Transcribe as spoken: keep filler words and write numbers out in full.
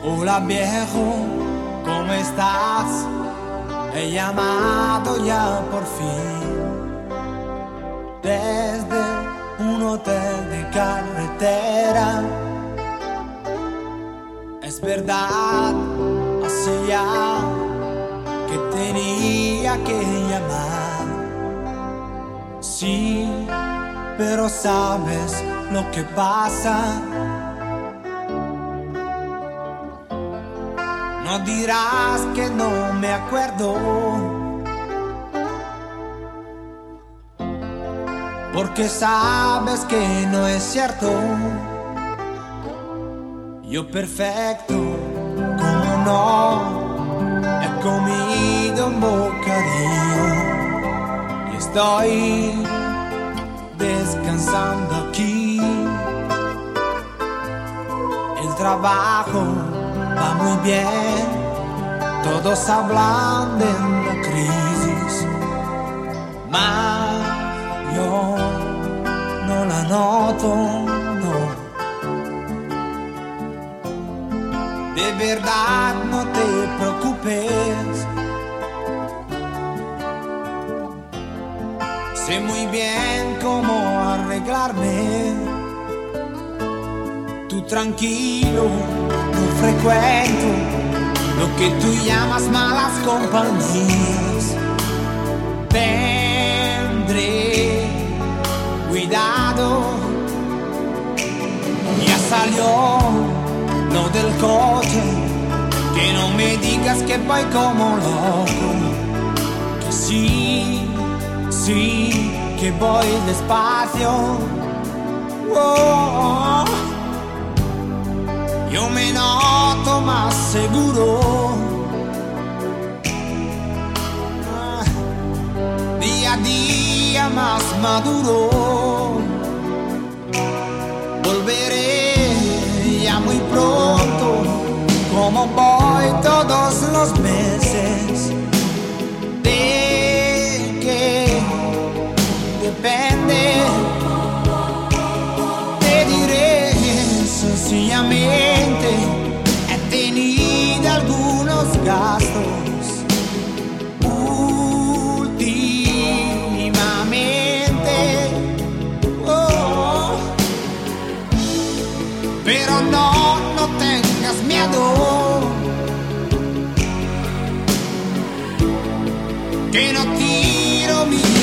Hola viejo, ¿cómo estás? He llamado ya por fin desde un hotel de carretera. Es verdad, hace ya que tenía que llamar. Sí, pero ¿sabes lo que pasa? No dirás que no me acuerdo, porque sabes que no es cierto. Yo perfecto, como no, he comido un bocadillo y estoy descansando aquí. El trabajo va muy bien, todos hablan de la crisis, mas yo no la noto, no. De verdad no te preocupes, sé muy bien cómo arreglarme. Tú tranquilo, no frecuento lo que tú llamas malas compañías. Tendré cuidado, ya salió lo del coche, que no me digas que voy como loco, que sí, sí, que voy despacio. Oh, yo me noto más seguro, ah, día a día más maduro. Volveré ya muy pronto, como voy todos los meses. ¿De qué depende? Te diré sencillamente, he tenido algunos gastos últimamente, oh, pero no, no tengas miedo, que no tiro mi